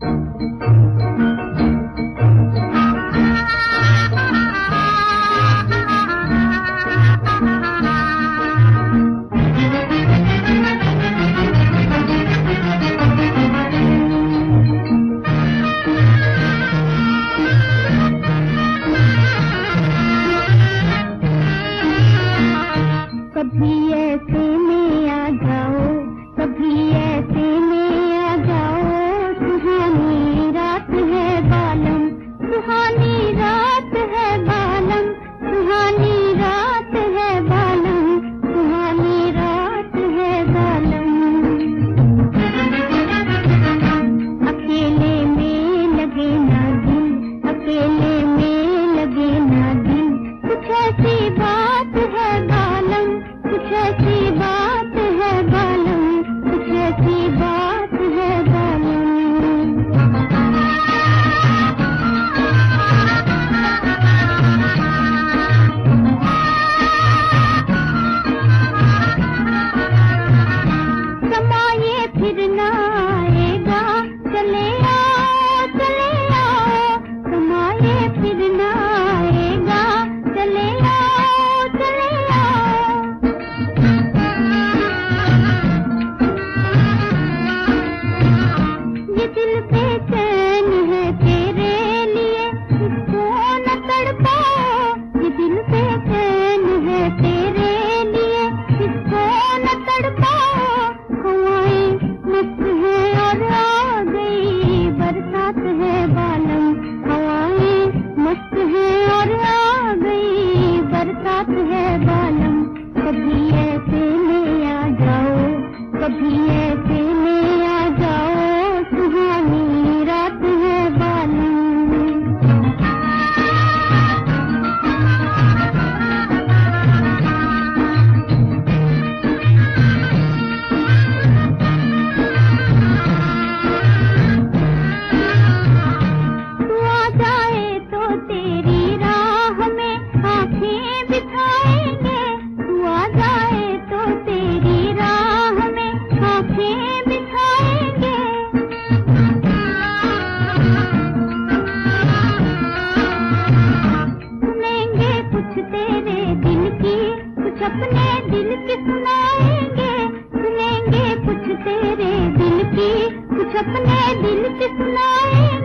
कभी ऐसे में आ जाओ, कभी ऐसे में आ जाओ। सुहानी रात है बालम, सुहानी रात है बालम, सुहानी रात है बालम, सुहानी रात है बालम। अकेले में लगे ना दिल, अकेले में लगे ना दिल। कुछ ऐसी बात है बालम, कुछ ऐसी बात है बालम, कुछ ऐसी बात है बालम। समाये फिर ना आएगा, चले आओ चले आओ। समाये फिर ना आएगा, चले आओ चले आओ। ये दिल बेचैन है तेरे लिए, इसको न तड़पाओ। ये दिल बेचैन है तेरे लिए, इसको न तड़पाओ। हवाएं मस्त है और आ गई बरसात है बालम, हवाएं मस्त है और आ गई बरसात है बालम। कभी ऐसे में आ जाओ, कभी ऐसे में आ जाओ। सुहानी रात है बालम। तू आ जाए तो तेरी राह में आंखें बिछाएंगे, तू आ जाए तो तेरी राह में आंखें बिछाएंगे। सुनेंगे कुछ तेरे दिल की, कुछ अपने दिल की सुनाएंगे। सुनेंगे कुछ तेरे दिल की, कुछ अपने दिल की सुनाएंगे।